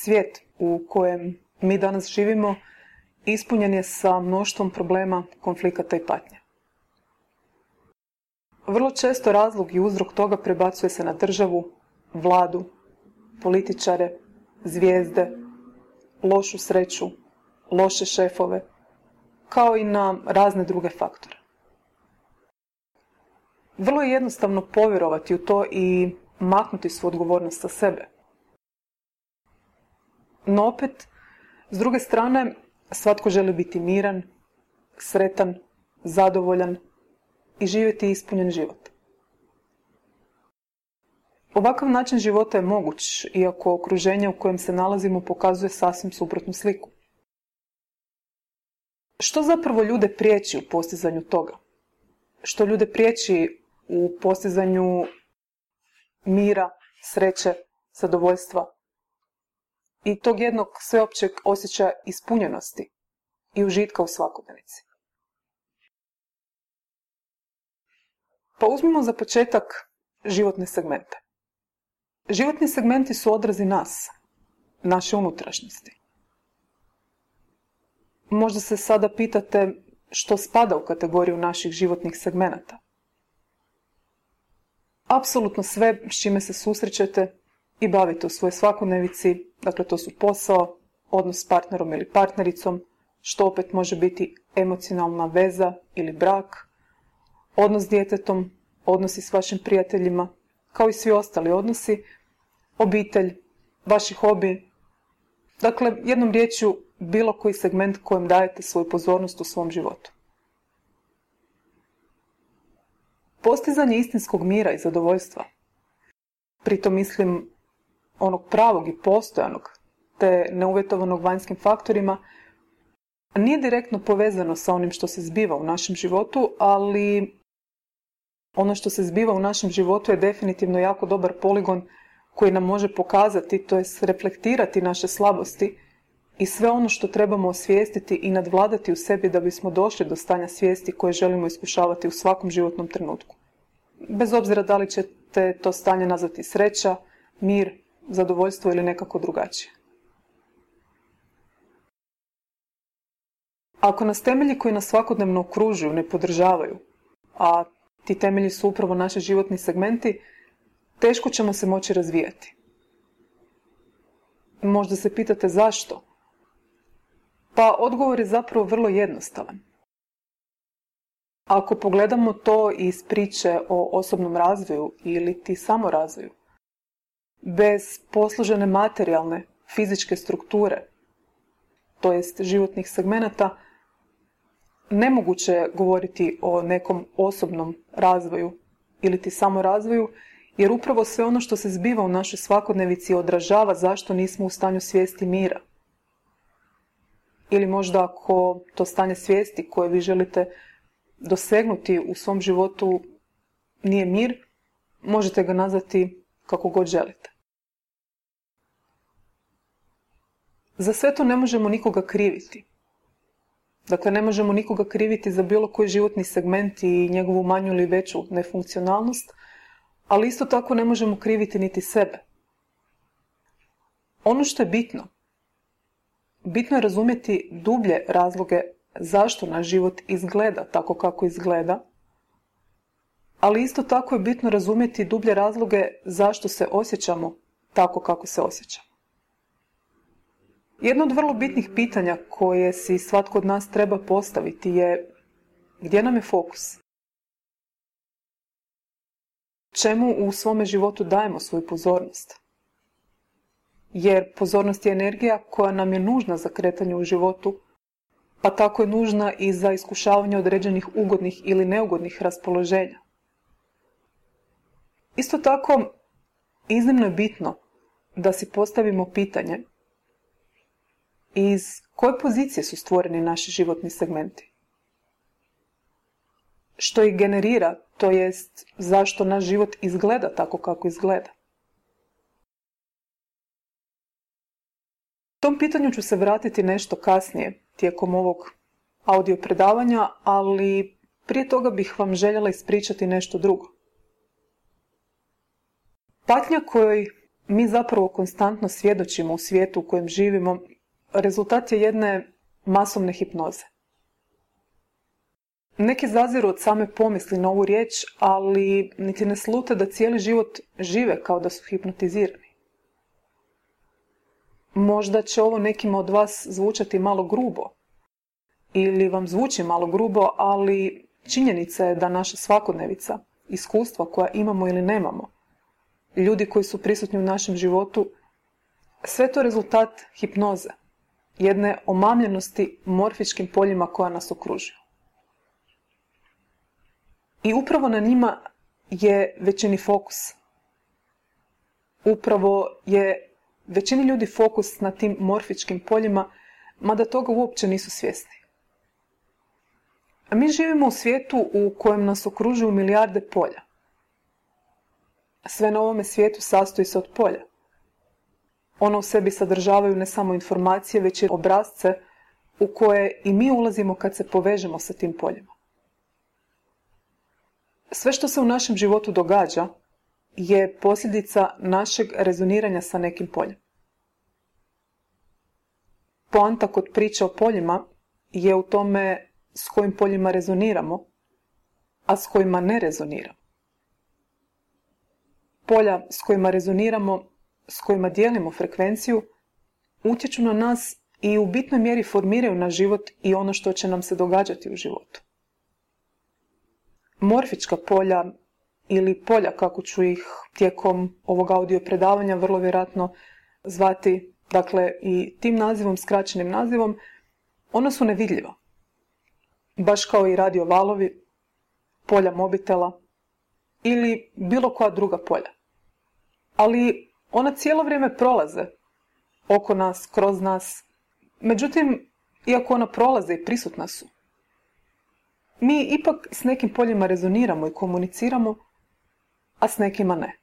Svijet u kojem mi danas živimo ispunjen je sa mnoštvom problema, konflikata i patnje. Vrlo često razlog i uzrok toga prebacuje se na državu, vladu, političare, zvijezde, lošu sreću, loše šefove, kao i na razne druge faktore. Vrlo je jednostavno povjerovati u to i maknuti svu odgovornost sa sebe. No opet, s druge strane, svatko želi biti miran, sretan, zadovoljan i živjeti ispunjen život. Ovakav način života je moguć, iako okruženje u kojem se nalazimo pokazuje sasvim suprotnu sliku. Što zapravo ljude priječi u postizanju toga? Što ljude priječi u postizanju mira, sreće, zadovoljstva i tog jednog sveopćeg osjećaja ispunjenosti i užitka u svakodnevici? Pa uzmimo za početak životne segmente. Životni segmenti su odrazi nas, naše unutrašnjosti. Možda se sada pitate što spada u kategoriju naših životnih segmenata. Apsolutno sve s čime se susrećete i bavite u svojoj svakodnevici, dakle to su posao, odnos s partnerom ili partnericom, što opet može biti emocionalna veza ili brak, odnos s djetetom, odnosi s vašim prijateljima, kao i svi ostali odnosi, obitelj, vaši hobi. Dakle, jednom riječju, bilo koji segment kojem dajete svoju pozornost u svom životu. Postizanje istinskog mira i zadovoljstva, pritom mislim onog pravog i postojanog, te neuvjetovanog vanjskim faktorima, nije direktno povezano sa onim što se zbiva u našem životu, ali ono što se zbiva u našem životu je definitivno jako dobar poligon koji nam može pokazati, to jest reflektirati naše slabosti i sve ono što trebamo osvijestiti i nadvladati u sebi da bismo došli do stanja svijesti koje želimo iskušavati u svakom životnom trenutku. Bez obzira da li ćete to stanje nazvati sreća, mir, zadovoljstvo ili nekako drugačije. Ako nas temelji koji nas svakodnevno okružuju ne podržavaju, a ti temelji su upravo naši životni segmenti, teško ćemo se moći razvijati. Možda se pitate zašto? Pa odgovor je zapravo vrlo jednostavan. Ako pogledamo to iz priče o osobnom razvoju ili ti samorazvoju, bez posložene materijalne, fizičke strukture, to jest životnih segmenata, nemoguće je govoriti o nekom osobnom razvoju ili ti samorazvoju, jer upravo sve ono što se zbiva u našoj svakodnevici odražava zašto nismo u stanju svijesti mira. Ili možda ako to stanje svijesti koje vi želite dosegnuti u svom životu nije mir, možete ga nazvati kako god želite. Za sve to ne možemo nikoga kriviti. Dakle, ne možemo nikoga kriviti za bilo koji životni segment i njegovu manju ili veću nefunkcionalnost, ali isto tako ne možemo kriviti niti sebe. Ono što je bitno je razumjeti dublje razloge zašto naš život izgleda tako kako izgleda, ali isto tako je bitno razumjeti dublje razloge zašto se osjećamo tako kako se osjećamo. Jedno od vrlo bitnih pitanja koje si svatko od nas treba postaviti je gdje nam je fokus? Čemu u svome životu dajemo svoju pozornost? Jer pozornost je energija koja nam je nužna za kretanje u životu, pa tako je nužna i za iskušavanje određenih ugodnih ili neugodnih raspoloženja. Isto tako, iznimno je bitno da si postavimo pitanje iz koje pozicije su stvoreni naši životni segmenti. Što ih generira, to jest zašto naš život izgleda tako kako izgleda. Tom pitanju ću se vratiti nešto kasnije tijekom ovog audio predavanja, ali prije toga bih vam željela ispričati nešto drugo. Patnja kojoj mi zapravo konstantno svjedočimo u svijetu u kojem živimo, rezultat je jedne masovne hipnoze. Neki zaziru od same pomisli na ovu riječ, ali niti ne slute da cijeli život žive kao da su hipnotizirani. Možda će ovo nekima od vas zvučati malo grubo, ili vam zvuči malo grubo, ali činjenica je da naša svakodnevica, iskustva koja imamo ili nemamo, ljudi koji su prisutni u našem životu, sve to je rezultat hipnoze, jedne omamljenosti morfičkim poljima koja nas okružuju. I upravo na njima je većini fokus. Upravo je većini ljudi fokus na tim morfičkim poljima, mada toga uopće nisu svjesni. A mi živimo u svijetu u kojem nas okružuju milijarde polja. Sve na ovome svijetu sastoji se od polja. Ono u sebi sadržavaju ne samo informacije, već i obrasce u koje i mi ulazimo kad se povežemo sa tim poljima. Sve što se u našem životu događa je posljedica našeg rezoniranja sa nekim poljem. Poanta kod priče o poljima je u tome s kojim poljima rezoniramo, a s kojima ne rezoniramo. Polja s kojima rezoniramo, s kojima dijelimo frekvenciju, utječu na nas i u bitnoj mjeri formiraju naš život i ono što će nam se događati u životu. Morfička polja ili polja, kako ću ih tijekom ovog audio predavanja vrlo vjerojatno zvati, dakle i tim nazivom, skraćenim nazivom, ona su nevidljiva. Baš kao i radio valovi, polja mobitela ili bilo koja druga polja. Ali ona cijelo vrijeme prolaze oko nas, kroz nas. Međutim, iako ona prolaze i prisutna su, mi ipak s nekim poljima rezoniramo i komuniciramo, a s nekima ne.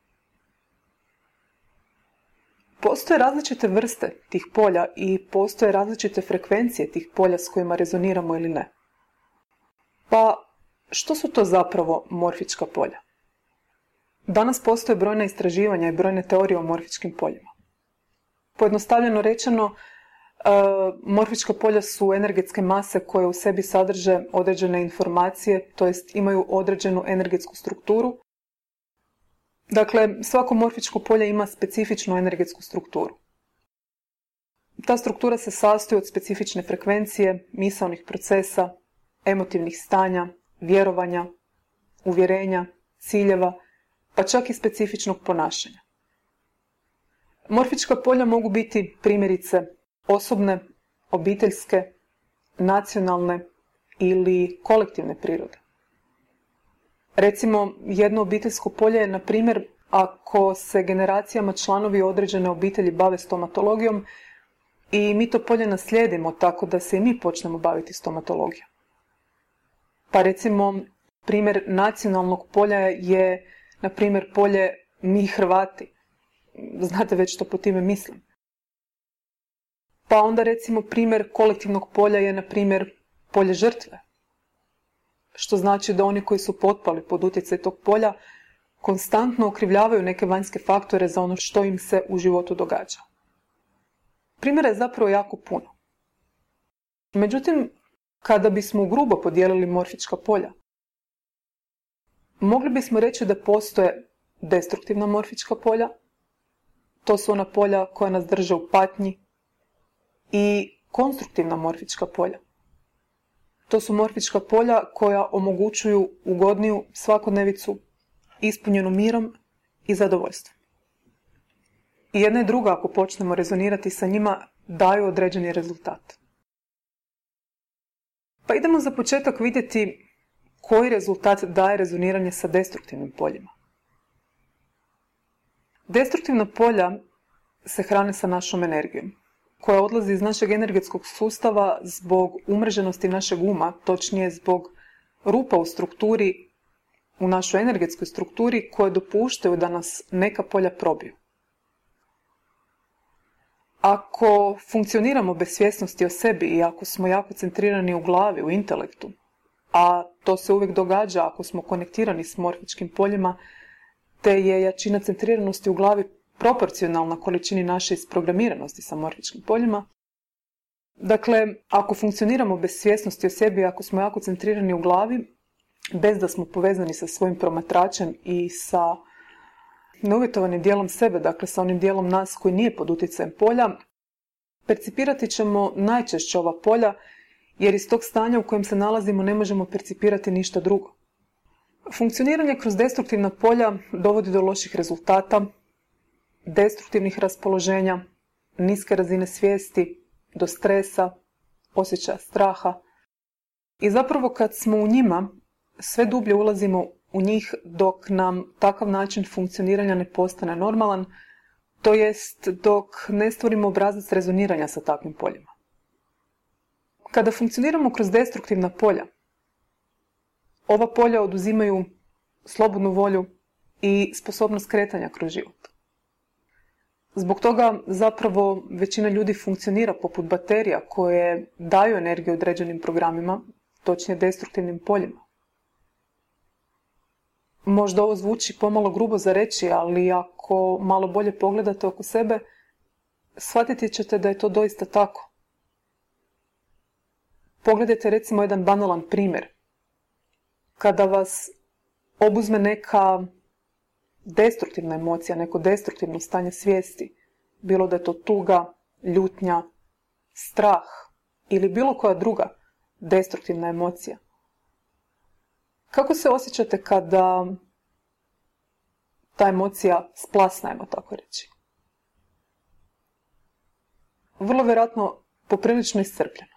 Postoje različite vrste tih polja i postoje različite frekvencije tih polja s kojima rezoniramo ili ne. Pa, što su to zapravo morfička polja? Danas postoje brojna istraživanja i brojne teorije o morfičkim poljima. Pojednostavljeno rečeno, morfička polja su energetske mase koje u sebi sadrže određene informacije, to jest imaju određenu energetsku strukturu. Dakle, svako morfičko polje ima specifičnu energetsku strukturu. Ta struktura se sastoji od specifične frekvencije, misaonih procesa, emotivnih stanja, vjerovanja, uvjerenja, ciljeva, pa čak i specifičnog ponašanja. Morfička polja mogu biti primjerice osobne, obiteljske, nacionalne ili kolektivne prirode. Recimo, jedno obiteljsko polje je, na primjer, ako se generacijama članovi određene obitelji bave stomatologijom i mi to polje naslijedimo tako da se i mi počnemo baviti stomatologijom. Pa recimo, primjer nacionalnog polja je, na primjer, polje mi Hrvati. Znate već što po time mislim. Pa onda recimo primjer kolektivnog polja je, na primjer, polje žrtve. Što znači da oni koji su potpali pod utjecaj tog polja konstantno okrivljavaju neke vanjske faktore za ono što im se u životu događa. Primjera je zapravo jako puno. Međutim, kada bismo grubo podijelili morfička polja, mogli bismo reći da postoje destruktivna morfička polja, to su ona polja koja nas drže u patnji, i konstruktivna morfička polja. To su morfička polja koja omogućuju ugodniju svakodnevicu, ispunjenu mirom i zadovoljstvom. I jedna i druga, ako počnemo rezonirati sa njima, daju određeni rezultat. Pa idemo za početak vidjeti koji rezultat daje rezoniranje sa destruktivnim poljima. Destruktivna polja se hrane sa našom energijom, koja odlazi iz našeg energetskog sustava zbog umreženosti našeg uma, točnije zbog rupa u strukturi, u našoj energetskoj strukturi, koje dopuštaju da nas neka polja probiju. Ako funkcioniramo bez svjesnosti o sebi i ako smo jako centrirani u glavi, u intelektu, a to se uvijek događa ako smo konektirani s morfičkim poljima, te je jačina centriranosti u glavi proporcionalna količini naše isprogramiranosti sa morfičkim poljima. Dakle, ako funkcioniramo bez svjesnosti o sebi, ako smo jako centrirani u glavi, bez da smo povezani sa svojim promatračem i sa neuvjetovanim dijelom sebe, dakle sa onim dijelom nas koji nije pod utjecajem polja, percipirati ćemo najčešće ova polja, jer iz tog stanja u kojem se nalazimo ne možemo percipirati ništa drugo. Funkcioniranje kroz destruktivna polja dovodi do loših rezultata, destruktivnih raspoloženja, niske razine svijesti, do stresa, osjećaja straha. I zapravo kad smo u njima, sve dublje ulazimo u njih dok nam takav način funkcioniranja ne postane normalan, to jest dok ne stvorimo obrazac rezoniranja sa takvim poljima. Kada funkcioniramo kroz destruktivna polja, ova polja oduzimaju slobodnu volju i sposobnost kretanja kroz život. Zbog toga zapravo većina ljudi funkcionira poput baterija koje daju energiju određenim programima, točnije destruktivnim poljima. Možda ovo zvuči pomalo grubo za reći, ali ako malo bolje pogledate oko sebe, shvatiti ćete da je to doista tako. Pogledajte recimo jedan banalan primjer. Kada vas obuzme neka destruktivna emocija, neko destruktivno stanje svijesti, bilo da je to tuga, ljutnja, strah ili bilo koja druga destruktivna emocija. Kako se osjećate kada ta emocija splasne, ajmo tako reći? Vrlo vjerojatno poprilično iscrpljeno.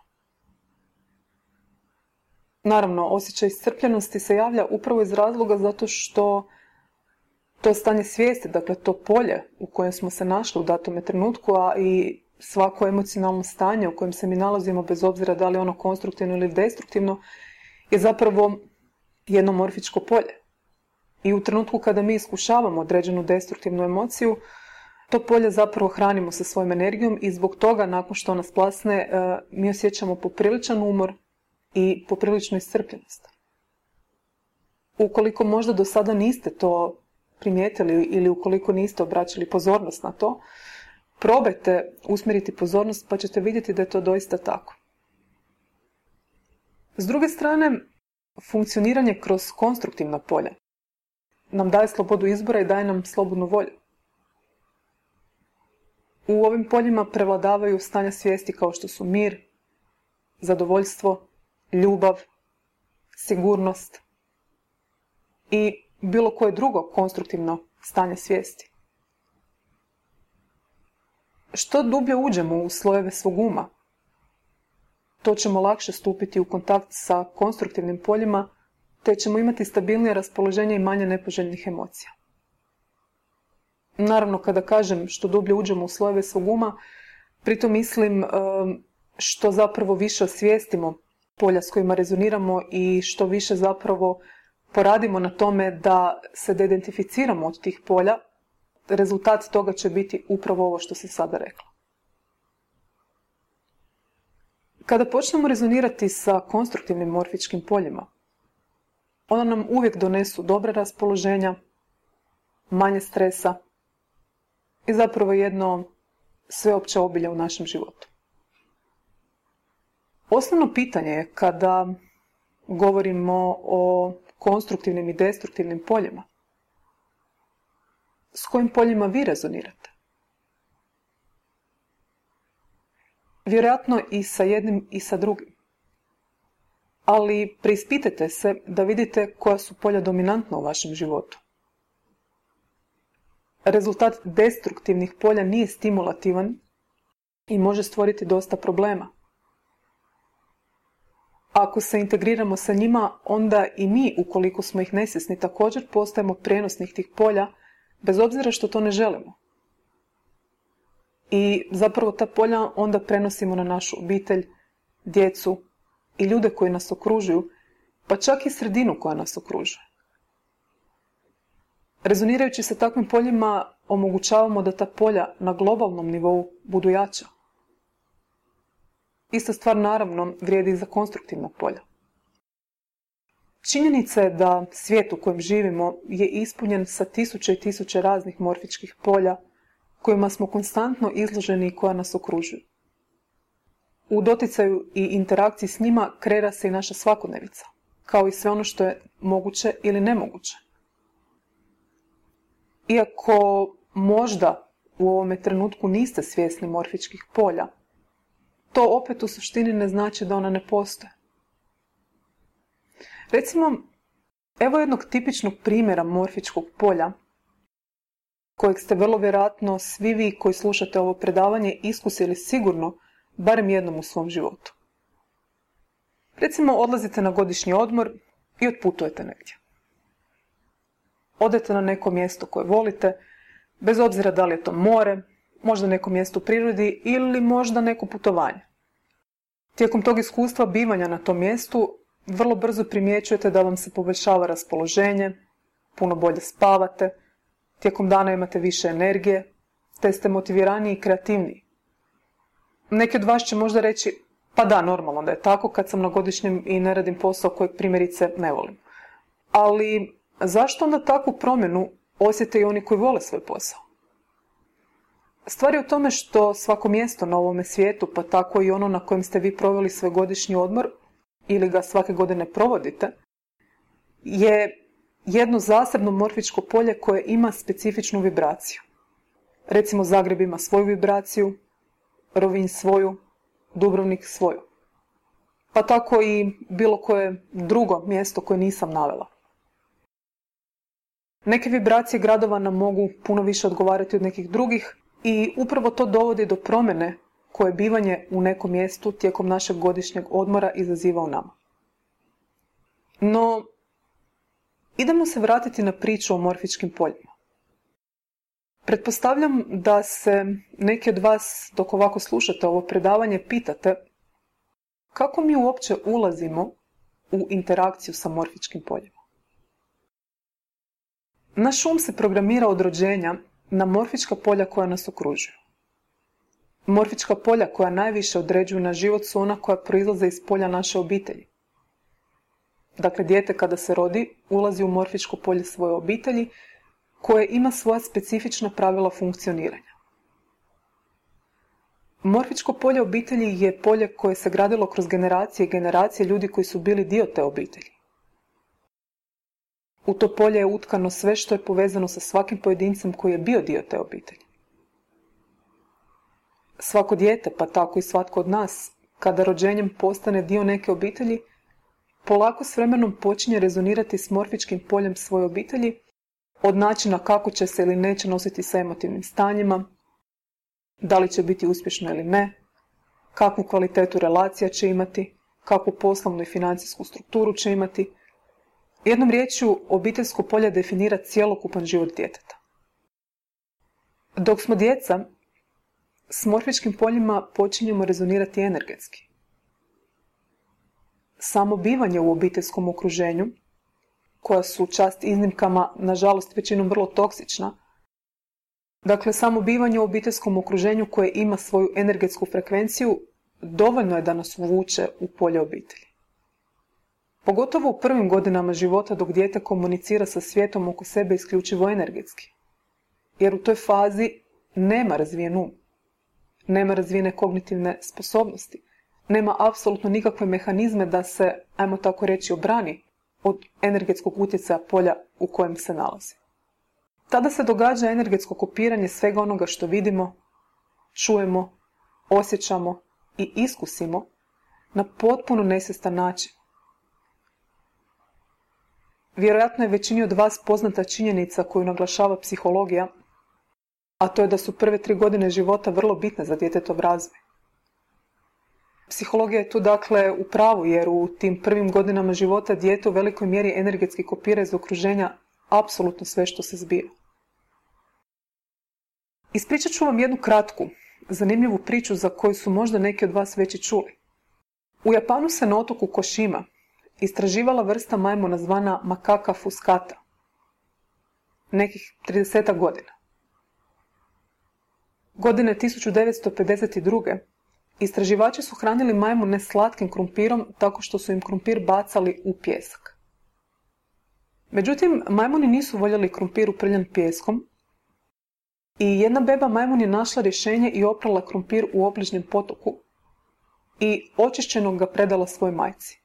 Naravno, osjećaj iscrpljenosti se javlja upravo iz razloga zato što to stanje svijesti, dakle to polje u kojem smo se našli u datome trenutku, a i svako emocionalno stanje u kojem se mi nalazimo, bez obzira da li je ono konstruktivno ili destruktivno, je zapravo jedno morfičko polje. I u trenutku kada mi iskušavamo određenu destruktivnu emociju, to polje zapravo hranimo sa svojom energijom i zbog toga, nakon što nas plasne, mi osjećamo popriličan umor i popriličnu iscrpljenost. Ukoliko možda do sada niste to primijetili ili ukoliko niste obraćali pozornost na to, probajte usmjeriti pozornost pa ćete vidjeti da je to doista tako. S druge strane, funkcioniranje kroz konstruktivna polja nam daje slobodu izbora i daje nam slobodnu volju. U ovim poljima prevladavaju stanja svijesti kao što su mir, zadovoljstvo, ljubav, sigurnost i bilo koje drugo konstruktivno stanje svijesti. Što dublje uđemo u slojeve svog uma, to ćemo lakše stupiti u kontakt sa konstruktivnim poljima, te ćemo imati stabilnije raspoloženje i manje nepoželjnih emocija. Naravno, kada kažem što dublje uđemo u slojeve svog uma, pritom mislim što zapravo više osvijestimo polja s kojima rezoniramo i što više zapravo poradimo na tome da se deidentificiramo od tih polja, rezultat toga će biti upravo ovo što sam sada rekla. Kada počnemo rezonirati sa konstruktivnim morfičkim poljima, ona nam uvijek donesu dobra raspoloženja, manje stresa i zapravo jedno sveopće obilje u našem životu. Osnovno pitanje je kada govorimo o konstruktivnim i destruktivnim poljima, s kojim poljima vi rezonirate? Vjerojatno i sa jednim i sa drugim. Ali preispitajte se da vidite koja su polja dominantna u vašem životu. Rezultat destruktivnih polja nije stimulativan i može stvoriti dosta problema. Ako se integriramo sa njima, onda i mi, ukoliko smo ih nesvjesni, također postajemo prijenosnih tih polja, bez obzira što to ne želimo. I zapravo ta polja onda prenosimo na našu obitelj, djecu i ljude koji nas okružuju, pa čak i sredinu koja nas okružuje. Rezonirajući sa takvim poljima, omogućavamo da ta polja na globalnom nivou budu jača. Ista stvar naravno vrijedi i za konstruktivna polja. Činjenica je da svijet u kojem živimo je ispunjen sa tisuće i tisuće raznih morfičkih polja kojima smo konstantno izloženi i koja nas okružuju. U doticaju i interakciji s njima kreira se i naša svakodnevica, kao i sve ono što je moguće ili nemoguće. Iako možda u ovome trenutku niste svjesni morfičkih polja, to opet u suštini ne znači da ona ne postoje. Recimo, evo jednog tipičnog primjera morfičkog polja, kojeg ste vrlo vjerojatno svi vi koji slušate ovo predavanje iskusili sigurno barem jednom u svom životu. Recimo, odlazite na godišnji odmor i otputujete negdje. Odete na neko mjesto koje volite, bez obzira da li je to more, možda neko mjesto u prirodi ili možda neko putovanje. Tijekom tog iskustva bivanja na tom mjestu vrlo brzo primjećujete da vam se poboljšava raspoloženje, puno bolje spavate, tijekom dana imate više energije, te ste motiviraniji i kreativniji. Neki od vas će možda reći, pa da, normalno da je tako kad sam na godišnjem i ne radim posao kojeg primjerice ne volim. Ali zašto onda takvu promjenu osjete i oni koji vole svoj posao? Stvar je u tome što svako mjesto na ovome svijetu, pa tako i ono na kojem ste vi proveli svoj godišnji odmor ili ga svake godine provodite, je jedno zasebno morfičko polje koje ima specifičnu vibraciju. Recimo, Zagreb ima svoju vibraciju, Rovinj svoju, Dubrovnik svoju. Pa tako i bilo koje drugo mjesto koje nisam navela. Neke vibracije gradova nam mogu puno više odgovarati od nekih drugih i upravo to dovodi do promjene koje bivanje u nekom mjestu tijekom našeg godišnjeg odmora izaziva u nama. No, idemo se vratiti na priču o morfičkim poljima. Pretpostavljam da se neki od vas, dok ovako slušate ovo predavanje, pitate kako mi uopće ulazimo u interakciju sa morfičkim poljima. Naš um se programira od rođenja na morfička polja koja nas okružuju. Morfička polja koja najviše određuju na život su ona koja proizlaze iz polja naše obitelji. Dakle, dijete kada se rodi ulazi u morfičko polje svoje obitelji koje ima svoja specifična pravila funkcioniranja. Morfičko polje obitelji je polje koje se gradilo kroz generacije i generacije ljudi koji su bili dio te obitelji. U to polje je utkano sve što je povezano sa svakim pojedincem koji je bio dio te obitelji. Svako dijete, pa tako i svatko od nas, kada rođenjem postane dio neke obitelji, polako s vremenom počinje rezonirati s morfičkim poljem svoje obitelji, od načina kako će se ili neće nositi sa emotivnim stanjima, da li će biti uspješno ili ne, kakvu kvalitetu relacija će imati, kakvu poslovnu i financijsku strukturu će imati. Jednom riječju, obiteljsko polje definira cjelokupan život djeteta. Dok smo djeca, s morfičkim poljima počinjemo rezonirati energetski. Samo bivanje u obiteljskom okruženju, koja su čast iznimkama, nažalost, većinom vrlo toksična, dakle, samo bivanje u obiteljskom okruženju koje ima svoju energetsku frekvenciju, dovoljno je da nas uvuče u polje obitelji. Pogotovo u prvim godinama života dok dijete komunicira sa svijetom oko sebe isključivo energetski. Jer u toj fazi nema razvijen um, nema razvijene kognitivne sposobnosti, nema apsolutno nikakve mehanizme da se, ajmo tako reći, obrani od energetskog utjecaja polja u kojem se nalazi. Tada se događa energetsko kopiranje svega onoga što vidimo, čujemo, osjećamo i iskusimo na potpuno nesvjestan način. Vjerojatno je većini od vas poznata činjenica koju naglašava psihologija, a to je da su prve 3 godine života vrlo bitne za djetetov razvoj. Psihologija je tu dakle u pravu, jer u tim prvim godinama života dijete u velikoj mjeri energetski kopira iz okruženja apsolutno sve što se zbiva. Ispričat ću vam jednu kratku, zanimljivu priču za koju su možda neki od vas već i čuli. U Japanu se na otoku Košima istraživala vrsta majmuna zvana Macaca fuscata. Nekih 30 godina. Godine 1952. istraživači su hranili majmune slatkim krumpirom tako što su im krumpir bacali u pijesak. Međutim, majmuni nisu voljeli krumpir uprljan pijeskom, I jedna beba majmun je našla rješenje i oprala krumpir u obližnjem potoku i očišćenog ga predala svojoj majci.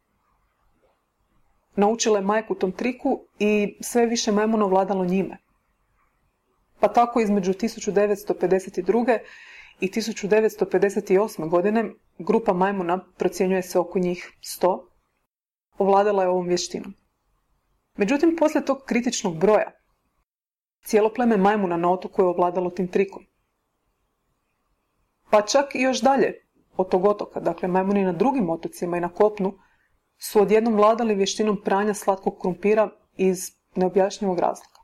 Naučila je majku tom triku i sve više majmuna vladalo njime. Pa tako između 1952. i 1958. godine grupa majmuna, procjenjuje se oko njih 100, ovladala je ovom vještinom. Međutim, poslije tog kritičnog broja, cijelo pleme majmuna na otoku je ovladalo tim trikom. Pa čak i još dalje od tog otoka, dakle majmuni na drugim otocima i na kopnu, su odjednom vladali vještinom pranja slatkog krumpira iz neobjašnjivog razloga.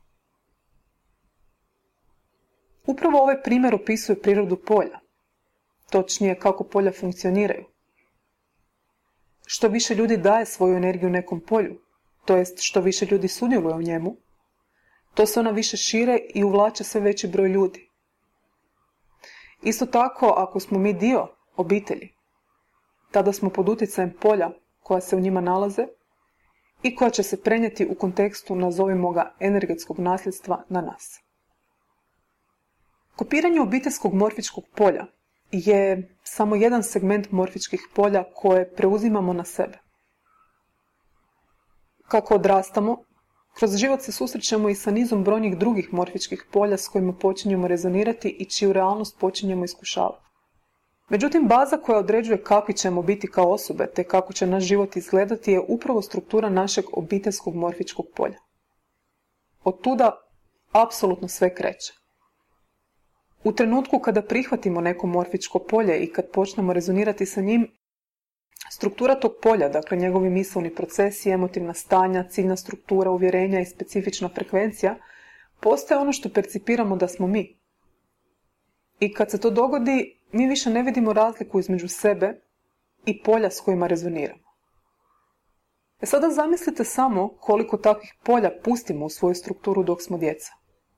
Upravo ovaj primjer opisuje prirodu polja, točnije kako polja funkcioniraju. Što više ljudi daje svoju energiju nekom polju, to jest što više ljudi sudjeluje u njemu, to se ona više šire i uvlače sve veći broj ljudi. Isto tako, ako smo mi dio obitelji, tada smo pod utjecajem polja koja se u njima nalaze i koja će se prenijeti u kontekstu, nazovimo ga, energetskog nasljedstva na nas. Kopiranje obiteljskog morfičkog polja je samo jedan segment morfičkih polja koje preuzimamo na sebe. Kako odrastamo, kroz život se susrećemo i sa nizom brojnih drugih morfičkih polja s kojima počinjemo rezonirati i čiju realnost počinjemo iskušavati. Međutim, baza koja određuje kakvi ćemo biti kao osobe te kako će naš život izgledati je upravo struktura našeg obiteljskog morfičkog polja. Od tuda apsolutno sve kreće. U trenutku kada prihvatimo neko morfičko polje i kad počnemo rezonirati sa njim, struktura tog polja, dakle njegovi misaoni procesi, emotivna stanja, ciljna struktura, uvjerenja i specifična frekvencija, postaje ono što percipiramo da smo mi. I kad se to dogodi, mi više ne vidimo razliku između sebe i polja s kojima rezoniramo. Sada zamislite samo koliko takvih polja pustimo u svoju strukturu dok smo djeca.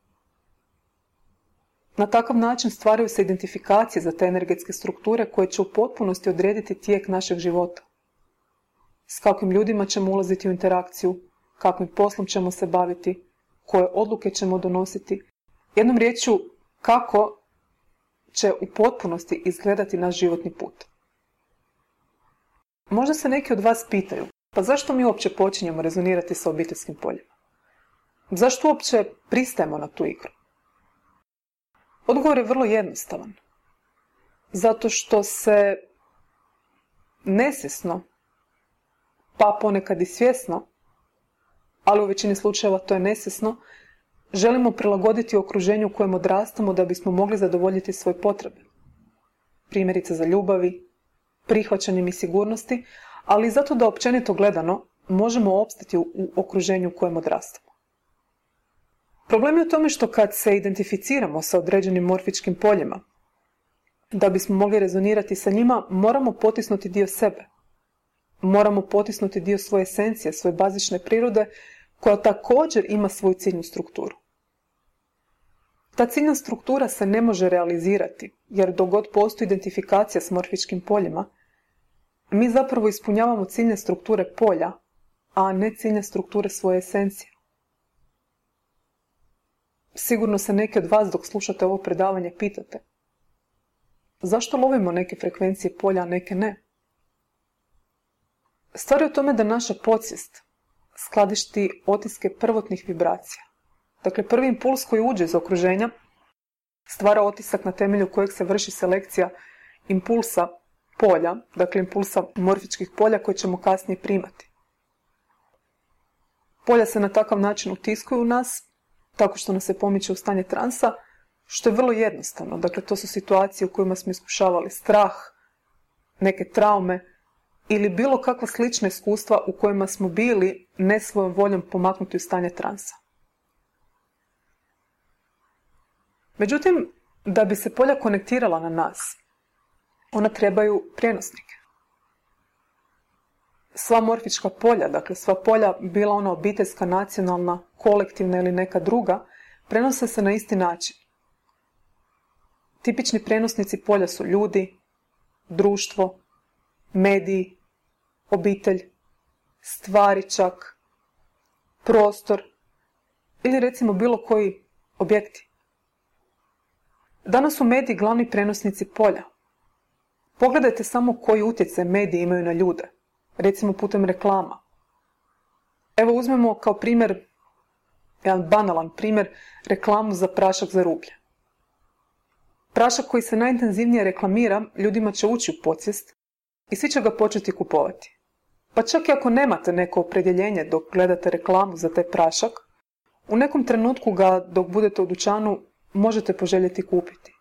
Na takav način stvaraju se identifikacije za te energetske strukture koje će u potpunosti odrediti tijek našeg života. S kakvim ljudima ćemo ulaziti u interakciju, kakvim poslom ćemo se baviti, koje odluke ćemo donositi. Jednom riječju, kako će u potpunosti izgledati naš životni put. Možda se neki od vas pitaju, pa zašto mi uopće počinjemo rezonirati sa obiteljskim poljima? Zašto uopće pristajemo na tu igru? Odgovor je vrlo jednostavan. Zato što se nesvjesno, pa ponekad i svjesno, ali u većini slučajeva to je nesvjesno, želimo prilagoditi okruženju u kojem odrastamo da bismo mogli zadovoljiti svoje potrebe. Primjerice za ljubavi, prihvaćanjem i sigurnosti, ali i zato da općenito gledano možemo opstati u okruženju u kojem odrastamo. Problem je u tome što kad se identificiramo sa određenim morfičkim poljima, da bismo mogli rezonirati sa njima, moramo potisnuti dio sebe. Moramo potisnuti dio svoje esencije, svoje bazične prirode, koja također ima svoju ciljnu strukturu. Ta ciljna struktura se ne može realizirati, jer dok god postoji identifikacija s morfičkim poljima, mi zapravo ispunjavamo ciljne strukture polja, a ne ciljne strukture svoje esencije. Sigurno se neki od vas dok slušate ovo predavanje pitate, zašto lovimo neke frekvencije polja, a neke ne? Stvar je u tome da naša podsvijest skladišti otiske prvotnih vibracija. Dakle, prvi impuls koji uđe iz okruženja stvara otisak na temelju kojeg se vrši selekcija impulsa polja, dakle impulsa morfičkih polja koje ćemo kasnije primati. Polja se na takav način utiskuju u nas, tako što nas se pomiče u stanje transa, što je vrlo jednostavno. Dakle, to su situacije u kojima smo iskušavali strah, neke traume ili bilo kakva slična iskustva u kojima smo bili ne svojom voljom pomaknuti u stanje transa. Međutim, da bi se polja konektirala na nas, ona trebaju prijenosnike. Sva morfička polja, dakle sva polja, bila ona obiteljska, nacionalna, kolektivna ili neka druga, prenose se na isti način. Tipični prenosnici polja su ljudi, društvo, mediji, obitelj, stvari čak, prostor ili recimo bilo koji objekti. Danas su mediji glavni prenosnici polja. Pogledajte samo koji utjecaj mediji imaju na ljude, recimo putem reklama. Evo uzmemo kao primjer, jedan banalan primjer, reklamu za prašak za rublje. Prašak koji se najintenzivnije reklamira, ljudima će ući u podsvijest i svi će ga početi kupovati. Pa čak i ako nemate neko opredjeljenje dok gledate reklamu za taj prašak, u nekom trenutku ga dok budete u dućanu možete poželjeti kupiti.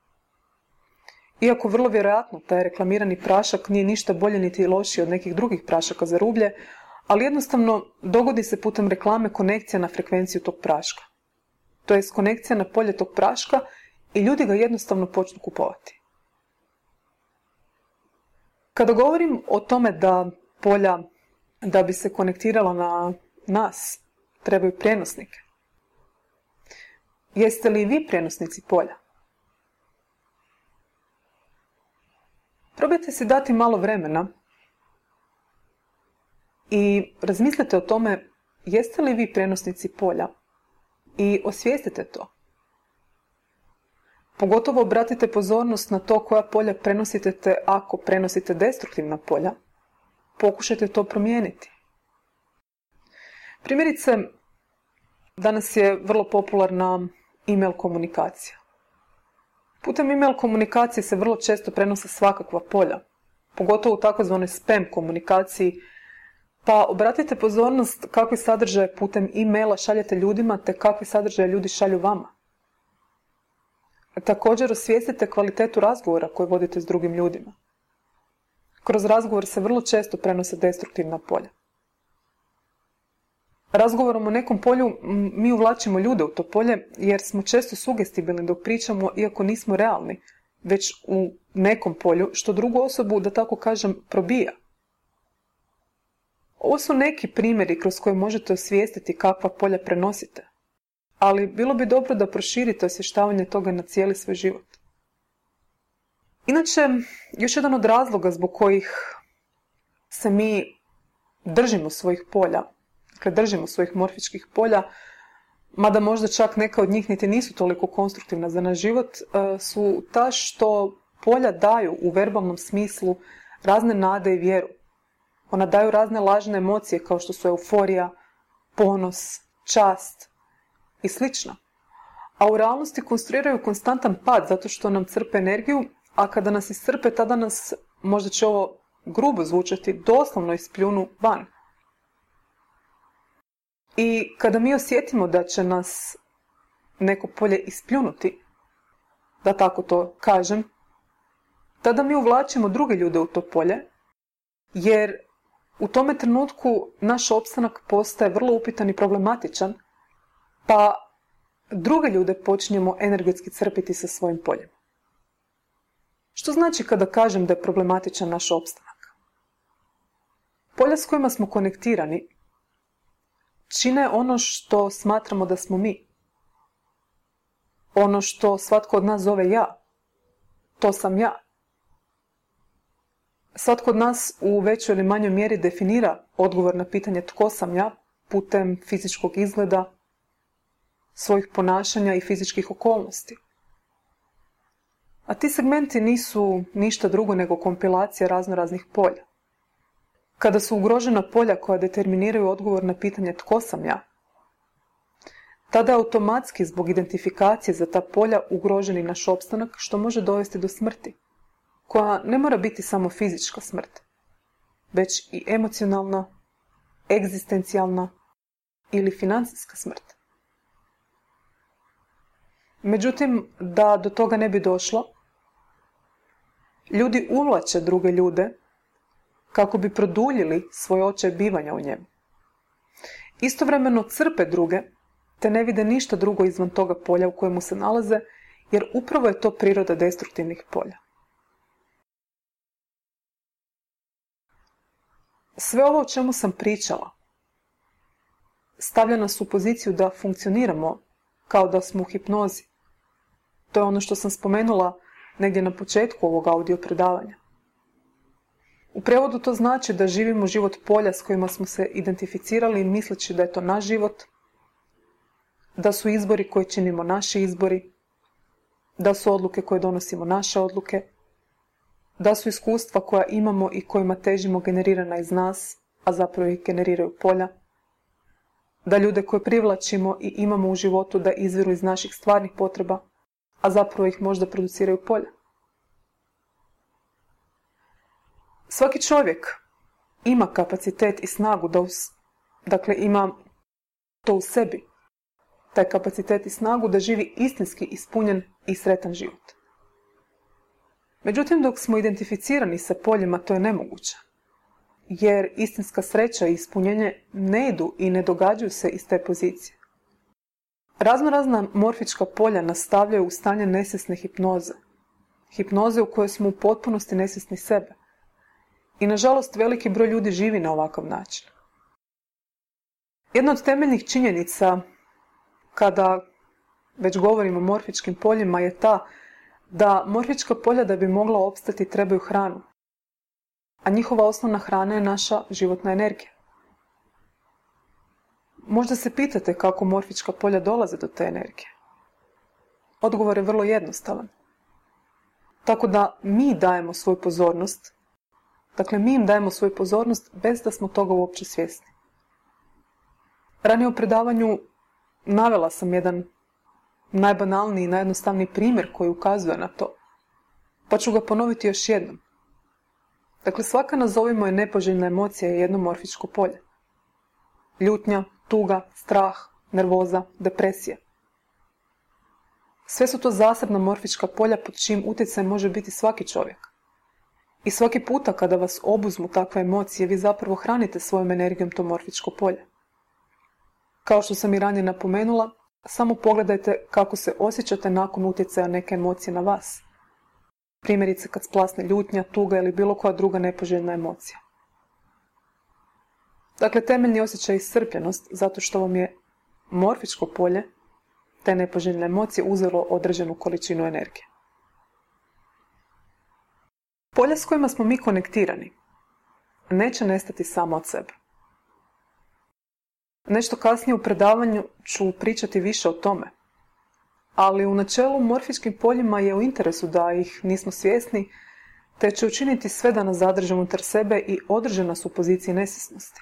Iako vrlo vjerojatno taj reklamirani prašak nije ništa bolje niti lošiji od nekih drugih prašaka za rublje, ali jednostavno dogodi se putem reklame konekcija na frekvenciju tog praška. To jest konekcija na polje tog praška i ljudi ga jednostavno počnu kupovati. Kada govorim o tome da polja, da bi se konektirala na nas, trebaju prijenosnike. Jeste li vi prijenosnici polja? Probajte si dati malo vremena i razmislite o tome jeste li vi prijenosnici polja i osvijestite to. Pogotovo obratite pozornost na to koja polja prenosite te ako prenosite destruktivna polja. Pokušajte to promijeniti. Primjerice, danas je vrlo popularna e-mail komunikacija. Putem e-mail komunikacije se vrlo često prenose svakakva polja, pogotovo u takozvanoj spam komunikaciji, pa obratite pozornost kakve sadržaje putem e-maila šaljete ljudima te kakve sadržaje ljudi šalju vama. Također osvijestite kvalitetu razgovora koje vodite s drugim ljudima. Kroz razgovor se vrlo često prenose destruktivna polja. Razgovorom o nekom polju mi uvlačimo ljude u to polje jer smo često sugestibilni dok pričamo iako nismo realni, već u nekom polju što drugu osobu, da tako kažem, probija. Ovo su neki primjeri kroz koje možete osvijestiti kakva polja prenosite, ali bilo bi dobro da proširite osvještavanje toga na cijeli svoj život. Inače, još jedan od razloga zbog kojih se mi držimo svojih polja, dakle držimo svojih morfičkih polja, mada možda čak neka od njih niti nisu toliko konstruktivna za naš život, su ta što polja daju u verbalnom smislu razne nade i vjeru. Ona daju razne lažne emocije kao što su euforija, ponos, čast i slično. A u realnosti konstruiraju konstantan pad zato što nam crpe energiju, a kada nas iscrpe tada nas, možda će ovo grubo zvučati, doslovno ispljunu van. I kada mi osjetimo da će nas neko polje ispljunuti, da tako to kažem, tada mi uvlačimo druge ljude u to polje, jer u tome trenutku naš opstanak postaje vrlo upitan i problematičan, pa druge ljude počinjemo energetski crpiti sa svojim poljem. Što znači kada kažem da je problematičan naš opstanak? Polja s kojima smo konektirani čine ono što smatramo da smo mi. Ono što svatko od nas zove ja. To sam ja. Svatko od nas u većoj ili manjoj mjeri definira odgovor na pitanje tko sam ja putem fizičkog izgleda, svojih ponašanja i fizičkih okolnosti. A ti segmenti nisu ništa drugo nego kompilacija raznoraznih polja. Kada su ugrožena polja koja determiniraju odgovor na pitanje tko sam ja, tada je automatski zbog identifikacije za ta polja ugroženi naš opstanak što može dovesti do smrti, koja ne mora biti samo fizička smrt, već i emocionalna, egzistencijalna ili financijska smrt. Međutim, da do toga ne bi došlo, ljudi uvlače druge ljude kako bi produljili svoj očaj bivanja u njemu. Istovremeno crpe druge, te ne vide ništa drugo izvan toga polja u kojemu se nalaze, jer upravo je to priroda destruktivnih polja. Sve ovo o čemu sam pričala stavlja nas u poziciju da funkcioniramo kao da smo u hipnozi. To je ono što sam spomenula negdje na početku ovog audio predavanja. U prevodu to znači da živimo život polja s kojima smo se identificirali misleći da je to naš život, da su izbori koje činimo naši izbori, da su odluke koje donosimo naše odluke, da su iskustva koja imamo i kojima težimo generirana iz nas, a zapravo ih generiraju polja, da ljude koje privlačimo i imamo u životu da izviru iz naših stvarnih potreba, a zapravo ih možda produciraju polja. Svaki čovjek ima kapacitet i snagu ima to u sebi, taj kapacitet i snagu da živi istinski ispunjen i sretan život. Međutim, dok smo identificirani sa poljima, to je nemoguće. Jer istinska sreća i ispunjenje ne idu i ne događaju se iz te pozicije. Razna morfička polja nastavljaju u stanje nesvjesne hipnoze. Hipnoze u kojoj smo u potpunosti nesvjesni sebe. I nažalost veliki broj ljudi živi na ovakav način. Jedna od temeljnih činjenica kada već govorimo o morfičkim poljima je ta da morfička polja da bi mogla opstati trebaju hranu. A njihova osnovna hrana je naša životna energija. Možda se pitate kako morfička polja dolaze do te energije. Odgovor je vrlo jednostavan. Tako da mi dajemo svoju pozornost, mi im dajemo svoju pozornost bez da smo toga uopće svjesni. Ranije u predavanju navela sam jedan najbanalniji i najjednostavniji primjer koji ukazuje na to. Pa ću ga ponoviti još jednom. Svaka nazovimo je nepoželjna emocija je jedno morfičko polje. Ljutnja, tuga, strah, nervoza, depresija. Sve su to zasebna morfička polja pod čijim utjecajem može biti svaki čovjek. I svaki puta kada vas obuzmu takve emocije, vi zapravo hranite svojom energijom to morfičko polje. Kao što sam i ranije napomenula, samo pogledajte kako se osjećate nakon utjecaja neke emocije na vas. Primjerice kad splasne ljutnja, tuga ili bilo koja druga nepoželjna emocija. Temeljni osjećaj je iscrpljenost zato što vam je morfičko polje, te nepoželjne emocije, uzelo određenu količinu energije. Polja s kojima smo mi konektirani neće nestati samo od sebe. Nešto kasnije u predavanju ću pričati više o tome. Ali u načelu morfičkim poljima je u interesu da ih nismo svjesni, te će učiniti sve da nas zadrže unutar sebe i održe nas u poziciji nesvjesnosti.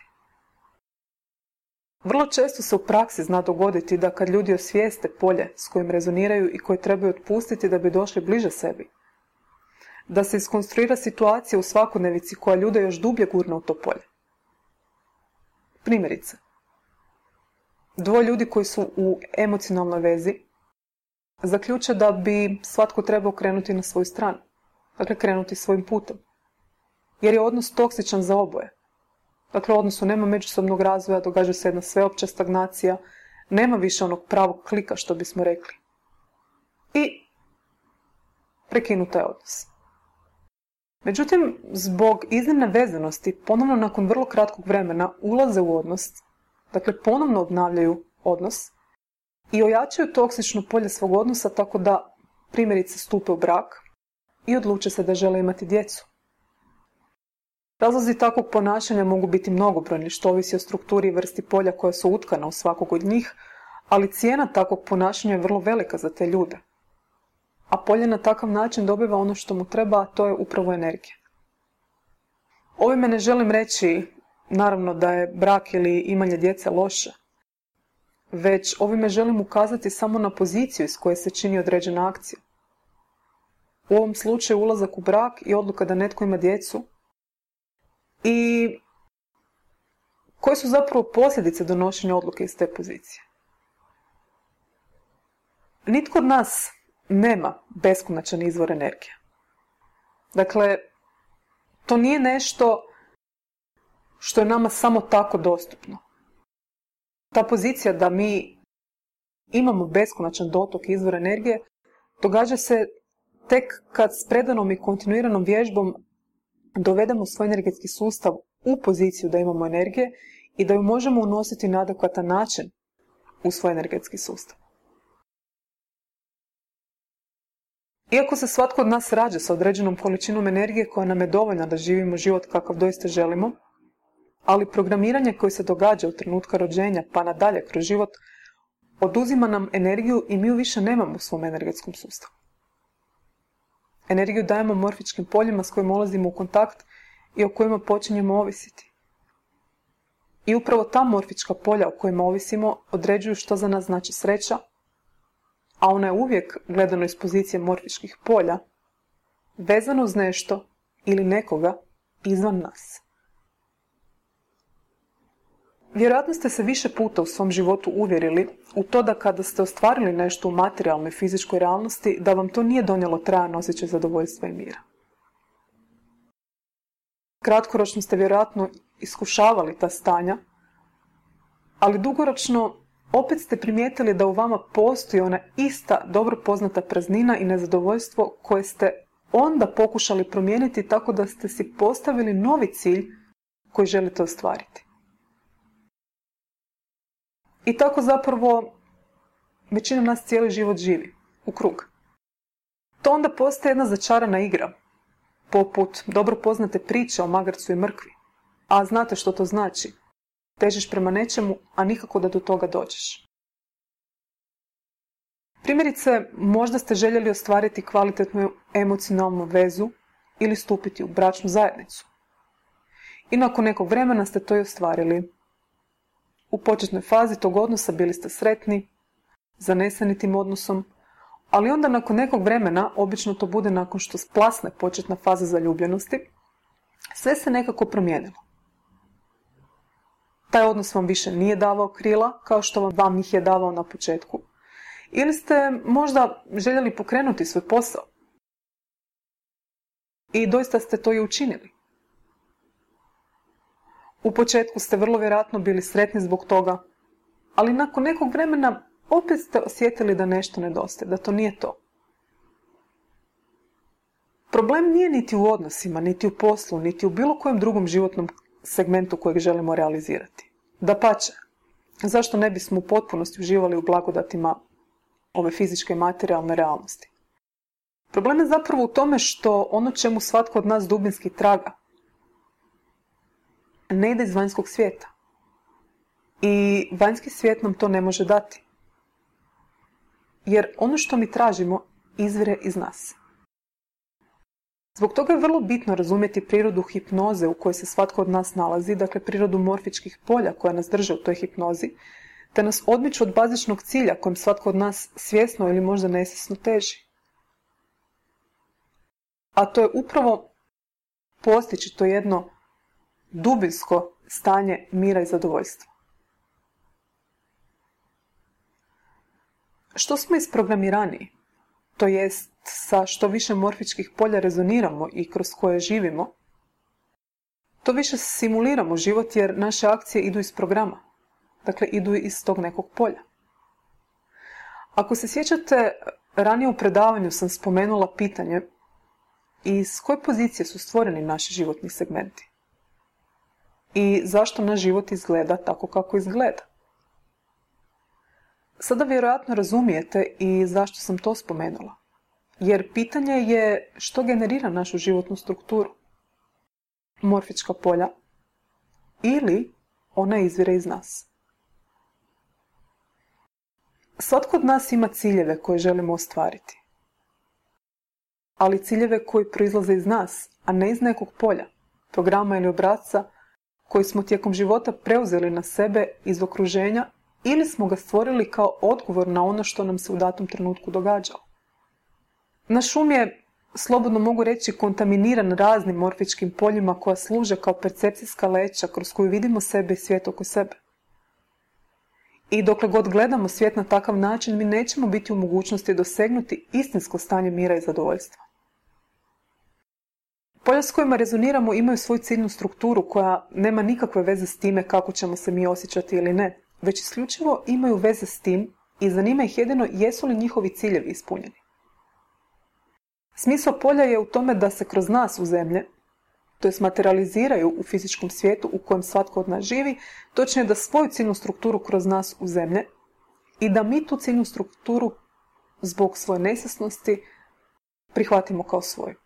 Vrlo često se u praksi zna dogoditi da kad ljudi osvijeste polje s kojim rezoniraju i koje trebaju otpustiti da bi došli bliže sebi, da se iskonstruira situacija u svakodnevici koja ljude još dublje gurne u to polje. Primjerice, dvoje ljudi koji su u emocionalnoj vezi zaključe da bi svatko trebao krenuti na svoju stranu, krenuti svojim putem, jer je odnos toksičan za oboje. U odnosu nema međusobnog razvoja, događa se jedna sveopća stagnacija, nema više onog pravog klika, što bismo rekli. I prekinuta je odnos. Međutim, zbog iznimne vezanosti, ponovno nakon vrlo kratkog vremena ulaze u odnos, ponovno obnavljaju odnos i ojačaju toksično polje svog odnosa tako da primjerice stupe u brak i odluče se da žele imati djecu. Razlozi takvog ponašanja mogu biti mnogobrojni, što ovisi o strukturi i vrsti polja koja su utkana u svakog od njih, ali cijena takvog ponašanja je vrlo velika za te ljude. A polje na takav način dobiva ono što mu treba, a to je upravo energija. Ovime ne želim reći, naravno, da je brak ili imanje djece loše, već ovime želim ukazati samo na poziciju iz koje se čini određena akcija. U ovom slučaju ulazak u brak i odluka da netko ima djecu i koje su zapravo posljedice donošenja odluke iz te pozicije. Nitko od nas nema beskonačan izvor energije. To nije nešto što je nama samo tako dostupno. Ta pozicija da mi imamo beskonačan dotok izvora energije događa se tek kad s predanom i kontinuiranom vježbom dovedemo svoj energetski sustav u poziciju da imamo energije i da ju možemo unositi na adekvatan način u svoj energetski sustav. Iako se svatko od nas rađa sa određenom količinom energije koja nam je dovoljna da živimo život kakav doista želimo, ali programiranje koje se događa u trenutka rođenja pa nadalje kroz život oduzima nam energiju i mi ju više nemamo u svom energetskom sustavu. Energiju dajemo morfičkim poljima s kojima ulazimo u kontakt i o kojima počinjemo ovisiti. I upravo ta morfička polja o kojima ovisimo određuju što za nas znači sreća, a ona je uvijek, gledano iz pozicije morfičkih polja, vezana uz nešto ili nekoga izvan nas. Vjerojatno ste se više puta u svom životu uvjerili u to da kada ste ostvarili nešto u materijalnoj fizičkoj realnosti, da vam to nije donijelo trajan osjećaj zadovoljstva i mira. Kratkoročno ste vjerojatno iskušavali ta stanja, ali dugoročno opet ste primijetili da u vama postoji ona ista dobro poznata praznina i nezadovoljstvo koje ste onda pokušali promijeniti tako da ste si postavili novi cilj koji želite ostvariti. I tako zapravo većina nas cijeli život živi, u krug. To onda postaje jedna začarana igra, poput dobro poznate priče o magarcu i mrkvi. A znate što to znači? Težiš prema nečemu, a nikako da do toga dođeš. Primjerice, možda ste željeli ostvariti kvalitetnu emocionalnu vezu ili stupiti u bračnu zajednicu. I nakon nekog vremena ste to i ostvarili. U početnoj fazi tog odnosa bili ste sretni, zaneseni tim odnosom, ali onda nakon nekog vremena, obično to bude nakon što splasne početna faza zaljubljenosti, sve se nekako promijenilo. Taj odnos vam više nije davao krila kao što vam ih je davao na početku. Ili ste možda željeli pokrenuti svoj posao. I doista ste to i učinili. U početku ste vrlo vjerojatno bili sretni zbog toga, ali nakon nekog vremena opet ste osjetili da nešto nedostaje, da to nije to. Problem nije niti u odnosima, niti u poslu, niti u bilo kojem drugom životnom segmentu kojeg želimo realizirati. Dapače, zašto ne bismo u potpunosti uživali u blagodatima ove fizičke i materijalne realnosti? Problem je zapravo u tome što ono čemu svatko od nas dubinski traga ne ide iz vanjskog svijeta. I vanjski svijet nam to ne može dati. Jer ono što mi tražimo izvire iz nas. Zbog toga je vrlo bitno razumjeti prirodu hipnoze u kojoj se svatko od nas nalazi, dakle prirodu morfičkih polja koja nas drže u toj hipnozi, te nas odmiču od bazičnog cilja kojem svatko od nas svjesno ili možda nesvjesno teži. A to je upravo postići to jedno dubinsko stanje mira i zadovoljstva. Što smo isprogramiraniji, to jest sa što više morfičkih polja rezoniramo i kroz koje živimo, to više simuliramo život jer naše akcije idu iz programa, dakle idu iz tog nekog polja. Ako se sjećate, ranije u predavanju sam spomenula pitanje iz koje pozicije su stvoreni naši životni segmenti i zašto naš život izgleda tako kako izgleda. Sada vjerojatno razumijete i zašto sam to spomenula. Jer pitanje je što generira našu životnu strukturu. Morfička polja ili ona izvire iz nas. Svatko od nas ima ciljeve koje želimo ostvariti. Ali ciljeve koji proizlaze iz nas, a ne iz nekog polja, programa ili obrasca koji smo tijekom života preuzeli na sebe iz okruženja ili smo ga stvorili kao odgovor na ono što nam se u datom trenutku događalo. Naš um je, slobodno mogu reći, kontaminiran raznim morfičkim poljima koja služe kao percepcijska leća kroz koju vidimo sebe i svijet oko sebe. I dokle god gledamo svijet na takav način, mi nećemo biti u mogućnosti dosegnuti istinsko stanje mira i zadovoljstva. Polja s kojima rezoniramo imaju svoju ciljnu strukturu koja nema nikakve veze s time kako ćemo se mi osjećati ili ne, već isključivo imaju veze s tim i zanima ih jedino jesu li njihovi ciljevi ispunjeni. Smisao polja je u tome da se kroz nas u zemlje, to jest materializiraju u fizičkom svijetu u kojem svatko od nas živi, točnije da svoju ciljnu strukturu kroz nas u zemlje i da mi tu ciljnu strukturu zbog svoje nesvjesnosti prihvatimo kao svoju.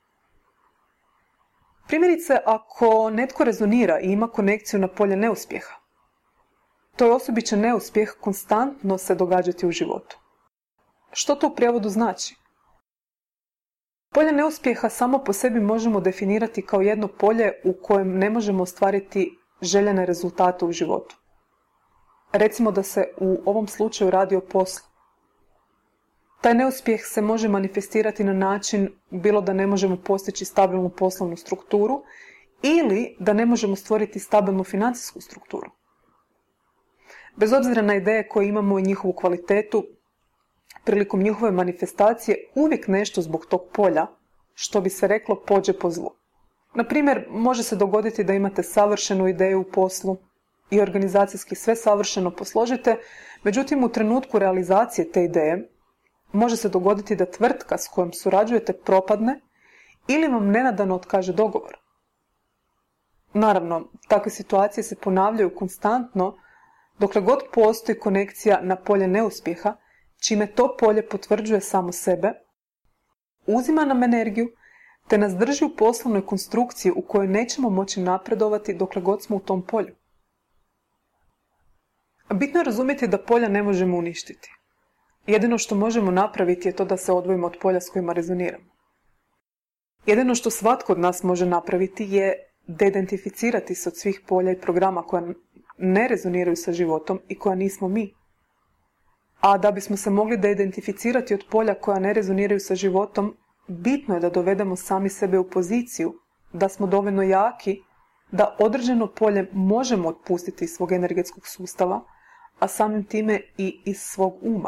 Primjerice, ako netko rezonira i ima konekciju na polje neuspjeha, toj osobi će neuspjeh konstantno se događati u životu. Što to u prijevodu znači? Polje neuspjeha samo po sebi možemo definirati kao jedno polje u kojem ne možemo ostvariti željene rezultate u životu. Recimo da se u ovom slučaju radi o poslu. Taj neuspjeh se može manifestirati na način bilo da ne možemo postići stabilnu poslovnu strukturu ili da ne možemo stvoriti stabilnu financijsku strukturu. Bez obzira na ideje koje imamo i njihovu kvalitetu, prilikom njihove manifestacije uvijek nešto zbog tog polja, što bi se reklo, pođe po zlu. Na primjer, može se dogoditi da imate savršenu ideju u poslu i organizacijski sve savršeno posložite, međutim u trenutku realizacije te ideje može se dogoditi da tvrtka s kojom surađujete propadne ili vam nenadano otkaže dogovor. Naravno, takve situacije se ponavljaju konstantno dokle god postoji konekcija na polje neuspjeha, čime to polje potvrđuje samo sebe, uzima nam energiju, te nas drži u poslovnoj konstrukciji u kojoj nećemo moći napredovati dokle god smo u tom polju. Bitno je razumjeti da polja ne možemo uništiti. Jedino što možemo napraviti je to da se odvojimo od polja s kojima rezoniramo. Jedino što svatko od nas može napraviti je deidentificirati se od svih polja i programa koja ne rezoniraju sa životom i koja nismo mi. A da bismo se mogli deidentificirati od polja koja ne rezoniraju sa životom, bitno je da dovedemo sami sebe u poziciju da smo dovoljno jaki da određeno polje možemo otpustiti iz svog energetskog sustava, a samim time i iz svog uma.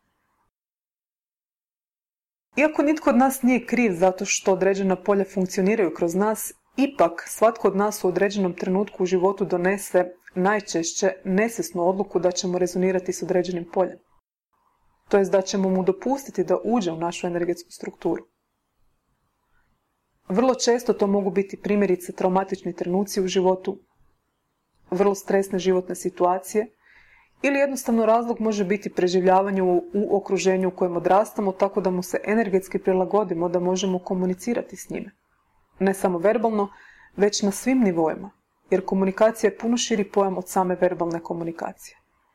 Iako nitko od nas nije kriv zato što određena polja funkcioniraju kroz nas, ipak svatko od nas u određenom trenutku u životu donese najčešće nesvjesnu odluku da ćemo rezonirati s određenim poljem. To jest da ćemo mu dopustiti da uđe u našu energetsku strukturu. Vrlo često to mogu biti primjerice traumatični trenuci u životu, vrlo stresne životne situacije ili jednostavno razlog može biti preživljavanje u okruženju u kojem odrastamo tako da mu se energetski prilagodimo da možemo komunicirati s njime. Ne samo verbalno, već na svim nivoima, jer komunikacija je puno širi pojam od same verbalne komunikacije.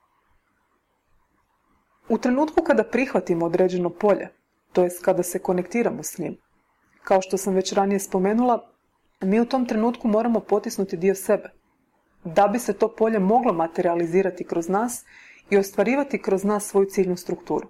U trenutku kada prihvatimo određeno polje, to jest kada se konektiramo s njim, kao što sam već ranije spomenula, mi u tom trenutku moramo potisnuti dio sebe, da bi se to polje moglo materializirati kroz nas i ostvarivati kroz nas svoju ciljnu strukturu.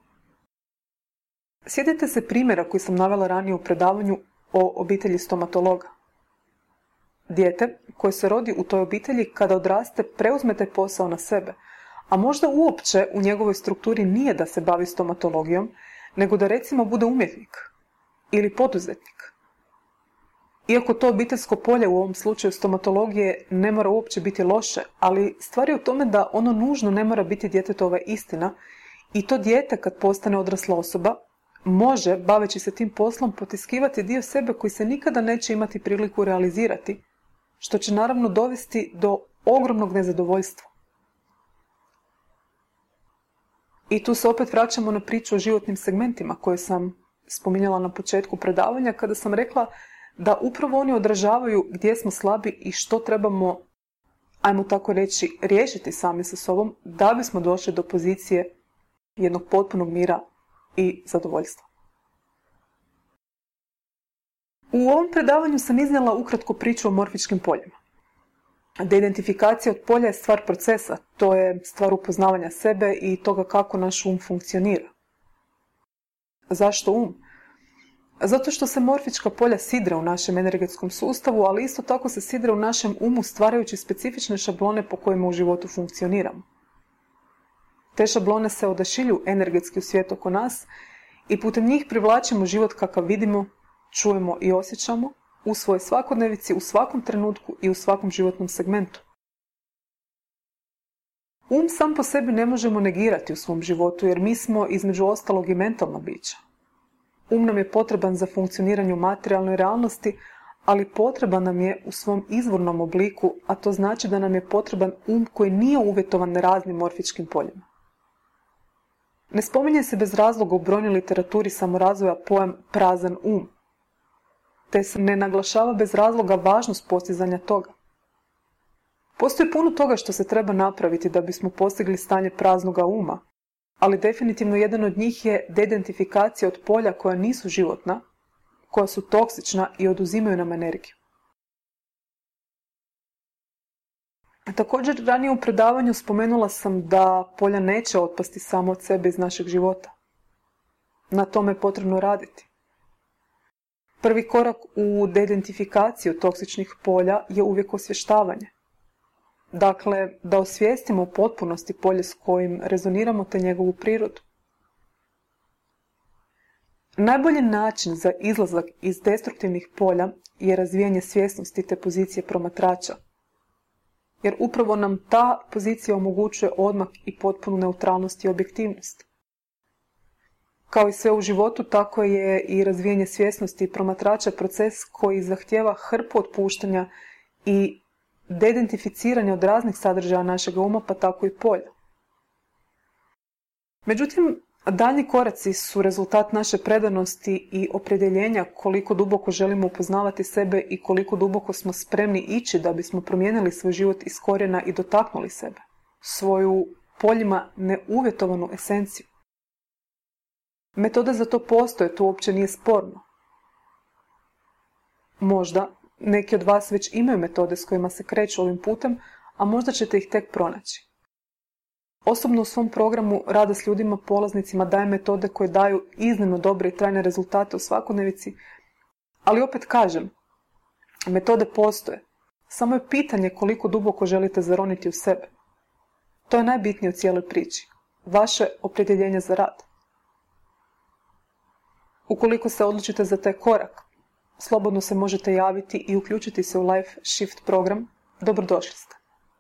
Sjetite se primjera koji sam navela ranije u predavanju o obitelji stomatologa. Dijete koje se rodi u toj obitelji kada odraste preuzme taj posao na sebe, a možda uopće u njegovoj strukturi nije da se bavi stomatologijom, nego da recimo bude umjetnik ili poduzetnik. Iako to obiteljsko polje u ovom slučaju stomatologije ne mora uopće biti loše, ali stvar je u tome da ono nužno ne mora biti djetetova istina i to dijete kad postane odrasla osoba može, baveći se tim poslom, potiskivati dio sebe koji se nikada neće imati priliku realizirati, što će naravno dovesti do ogromnog nezadovoljstva. I tu se opet vraćamo na priču o životnim segmentima koje sam spominjala na početku predavanja kada sam rekla da upravo oni odražavaju gdje smo slabi i što trebamo, ajmo tako reći, riješiti sami sa sobom da bismo došli do pozicije jednog potpunog mira i zadovoljstva. U ovom predavanju sam iznijela ukratko priču o morfičkim poljima. Deidentifikacija od polja je stvar procesa, to je stvar upoznavanja sebe i toga kako naš um funkcionira. Zašto um? Zato što se morfička polja sidre u našem energetskom sustavu, ali isto tako se sidre u našem umu stvarajući specifične šablone po kojima u životu funkcioniramo. Te šablone se odašilju energetski u svijet oko nas i putem njih privlačimo život kakav vidimo, čujemo i osjećamo u svojoj svakodnevici, u svakom trenutku i u svakom životnom segmentu. Um sam po sebi ne možemo negirati u svom životu jer mi smo između ostalog i mentalna bića. Um nam je potreban za funkcioniranje u materijalnoj realnosti, ali potreban nam je u svom izvornom obliku, a to znači da nam je potreban um koji nije uvjetovan raznim morfičkim poljima. Ne spominje se bez razloga u brojnoj literaturi samorazvoja pojam prazan um, te se ne naglašava bez razloga važnost postizanja toga. Postoji puno toga što se treba napraviti da bismo postigli stanje praznoga uma, ali definitivno jedan od njih je deidentifikacija od polja koja nisu životna koja su toksična i oduzimaju nam energiju. Također, ranije u predavanju spomenula sam da polja neće otpasti samo od sebe iz našeg života. Na tome je potrebno raditi. Prvi korak u deidentifikaciju toksičnih polja je uvijek osvještavanje. Dakle, da osvijestimo u potpunosti polje s kojim rezoniramo te njegovu prirodu. Najbolji način za izlazak iz destruktivnih polja je razvijanje svjesnosti te pozicije promatrača. Jer upravo nam ta pozicija omogućuje odmak i potpunu neutralnost i objektivnost. Kao i sve u životu, tako je i razvijanje svjesnosti i promatrača proces koji zahtijeva hrpu otpuštanja i deidentificiranja od raznih sadržaja našeg uma, pa tako i polja. Međutim, daljnji koraci su rezultat naše predanosti i opredjeljenja koliko duboko želimo upoznavati sebe i koliko duboko smo spremni ići da bismo promijenili svoj život iz korijena i dotaknuli sebe, svoju poljima neuvjetovanu esenciju. Metoda za to postoje, to uopće nije sporno. Možda neki od vas već imaju metode s kojima se kreću ovim putem, a možda ćete ih tek pronaći. Osobno u svom programu rada s ljudima polaznicima dajem metode koje daju iznimno dobre i trajne rezultate u svakodnevici, ali opet kažem, metode postoje. Samo je pitanje koliko duboko želite zaroniti u sebe. To je najbitnije u cijeloj priči. Vaše opredjeljenje za rad. Ukoliko se odlučite za taj korak, slobodno se možete javiti i uključiti se u Life Shift program. Dobrodošli ste.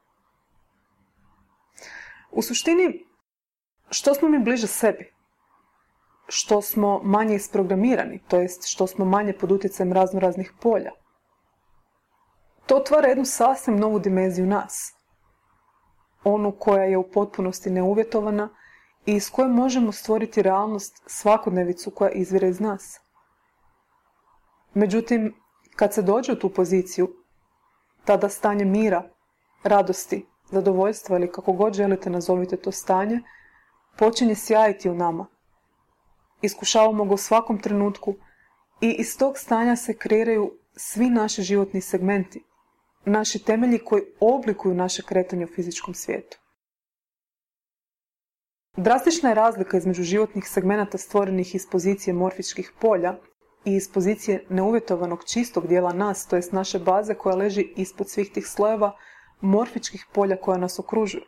U suštini, što smo mi bliže sebi? Što smo manje isprogramirani, to jest što smo manje pod utjecajem raznih polja? To otvara jednu sasvim novu dimenziju nas. Onu koja je u potpunosti neuvjetovana i s kojom možemo stvoriti realnost, svakodnevicu koja izvire iz nas. Međutim, kad se dođe u tu poziciju, tada stanje mira, radosti, zadovoljstva ili kako god želite nazovite to stanje, počinje sjajiti u nama. Iskušavamo ga u svakom trenutku i iz tog stanja se kreiraju svi naši životni segmenti, naši temelji koji oblikuju naše kretanje u fizičkom svijetu. Drastična je razlika između životnih segmenata stvorenih iz pozicije morfičkih polja i iz pozicije neuvjetovanog čistog dijela nas, to jest naše baze koja leži ispod svih tih slojeva morfičkih polja koja nas okružuju.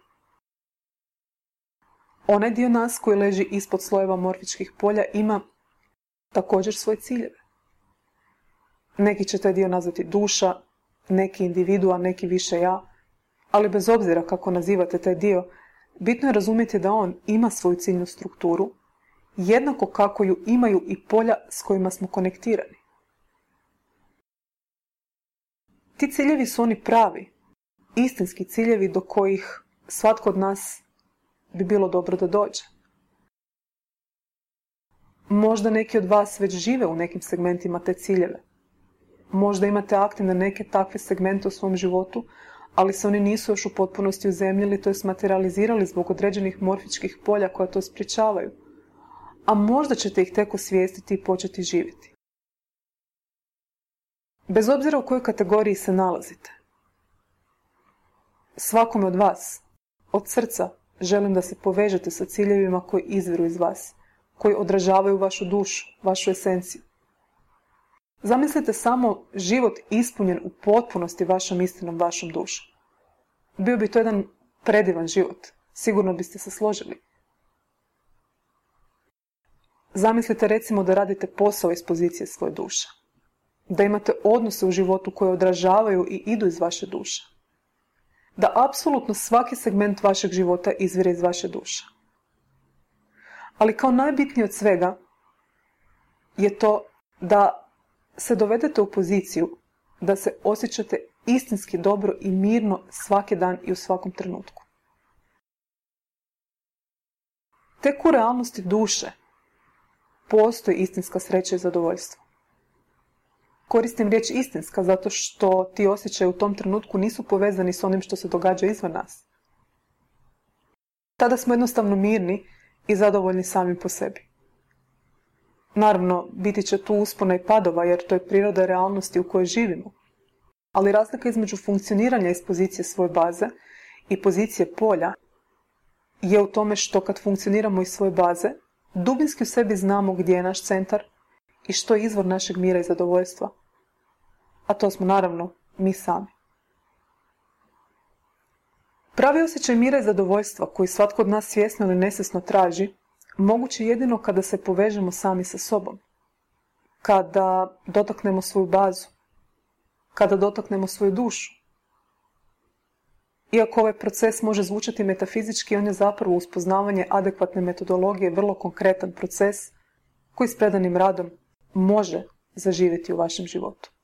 Onaj dio nas koji leži ispod slojeva morfičkih polja ima također svoje ciljeve. Neki će taj dio nazvati duša, neki individua, neki više ja, ali bez obzira kako nazivate taj dio, bitno je razumjeti da on ima svoju ciljnu strukturu, jednako kako ju imaju i polja s kojima smo konektirani. Ti ciljevi su oni pravi, istinski ciljevi do kojih svatko od nas bi bilo dobro da dođe. Možda neki od vas već žive u nekim segmentima te ciljeve. Možda imate aktivne neke takve segmente u svom životu, ali se oni nisu još u potpunosti uzemljili, to jest materializirali zbog određenih morfičkih polja koja to sprječavaju. A možda ćete ih tek osvijestiti i početi živjeti. Bez obzira u kojoj kategoriji se nalazite, svakome od vas, od srca, želim da se povežete sa ciljevima koji izviru iz vas, koji odražavaju vašu dušu, vašu esenciju. Zamislite samo život ispunjen u potpunosti vašom istinom, vašom dušom. Bio bi to jedan predivan život. Sigurno biste se složili. Zamislite recimo da radite posao iz pozicije svoje duše. Da imate odnose u životu koje odražavaju i idu iz vaše duše. Da apsolutno svaki segment vašeg života izvire iz vaše duše. Ali kao najbitnije od svega je to da se dovedete u poziciju da se osjećate istinski dobro i mirno svaki dan i u svakom trenutku. Tek u realnosti duše postoji istinska sreća i zadovoljstvo. Koristim riječ istinska zato što ti osjećaji u tom trenutku nisu povezani s onim što se događa izvan nas. Tada smo jednostavno mirni i zadovoljni sami po sebi. Naravno, biti će tu uspona i padova jer to je priroda realnosti u kojoj živimo. Ali razlika između funkcioniranja iz pozicije svoje baze i pozicije polja je u tome što kad funkcioniramo iz svoje baze, dubinski u sebi znamo gdje je naš centar i što je izvor našeg mira i zadovoljstva. A to smo naravno mi sami. Pravi osjećaj mira i zadovoljstva koji svatko od nas svjesno ili nesvjesno traži, moguće jedino kada se povežemo sami sa sobom. Kada dotaknemo svoju bazu. Kada dotaknemo svoju dušu. Iako ovaj proces može zvučati metafizički, on je zapravo uspoznavanje adekvatne metodologije vrlo konkretan proces koji s predanim radom može zaživjeti u vašem životu.